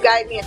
guide me.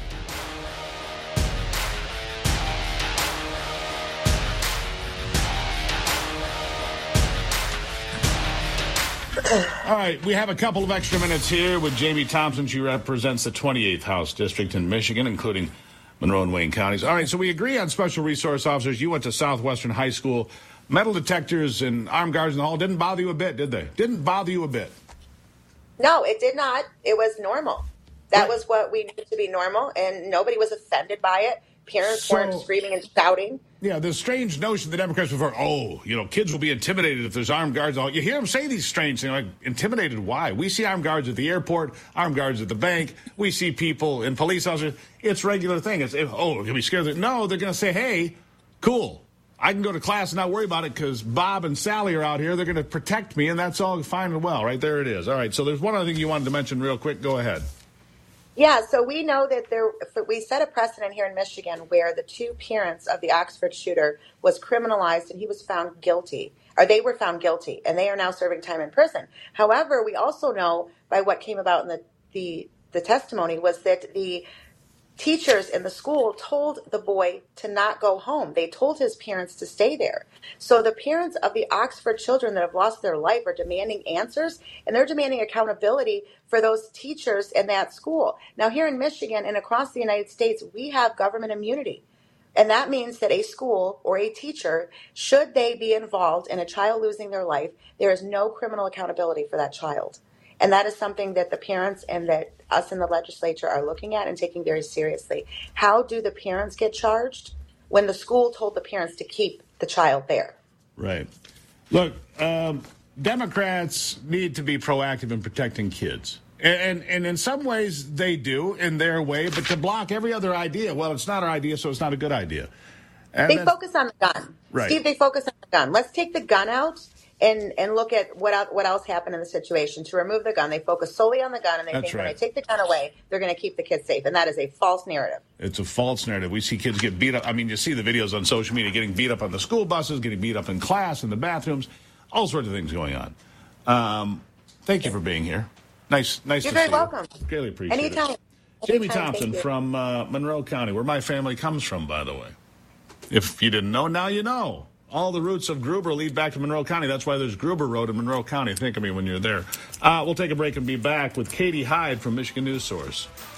All right, we have a couple of extra minutes here with Jamie Thompson. She represents the 28th House District in Michigan, including Monroe and Wayne counties. All right, so we agree on special resource officers. You went to Southwestern High School. Metal detectors and armed guards in the hall didn't bother you a bit, did they? Didn't bother you a bit? No, it did not. It was normal. That was what we knew to be normal, and nobody was offended by it. Parents weren't screaming and shouting. Yeah, the strange notion the Democrats prefer, kids will be intimidated if there's armed guards. You hear them say these strange things, like, intimidated, why? We see armed guards at the airport, armed guards at the bank. We see people in police officers. It's a regular thing. It's, they're going to be scared. No, they're going to say, hey, cool. I can go to class and not worry about it because Bob and Sally are out here. They're going to protect me, and that's all fine and well. Right there it is. All right, so there's one other thing you wanted to mention real quick. Go ahead. Yeah, so we know that we set a precedent here in Michigan where the two parents of the Oxford shooter was criminalized and he was found guilty, or they were found guilty, and they are now serving time in prison. However, we also know by what came about in the testimony was that the teachers in the school told the boy to not go home. They told his parents to stay there. So the parents of the Oxford children that have lost their life are demanding answers, and they're demanding accountability for those teachers in that school. Now, here in Michigan and across the United States, we have government immunity. And that means that a school or a teacher, should they be involved in a child losing their life, there is no criminal accountability for that child. And that is something that the parents and that us in the legislature are looking at and taking very seriously. How do the parents get charged when the school told the parents to keep the child there? Right. Look, Democrats need to be proactive in protecting kids. And in some ways they do in their way, but to block every other idea, well, it's not our idea, so it's not a good idea. And they focus on the gun. Right. Steve, they focus on the gun. Let's take the gun out and look at what else happened in the situation. To remove the gun, they focus solely on the gun, and they think when they take the gun away, they're going to keep the kids safe. And that is a false narrative. It's a false narrative. We see kids get beat up. I mean, you see the videos on social media getting beat up on the school buses, getting beat up in class, in the bathrooms, all sorts of things going on. Thank you for being here. Nice to see you. You're very welcome. Really appreciate Anytime. it. Jamie Thompson from Monroe County, where my family comes from, by the way. If you didn't know, now you know. All the roots of Gruber lead back to Monroe County. That's why there's Gruber Road in Monroe County. Think of me when you're there. We'll take a break and be back with Katie Hyde from Michigan News Source.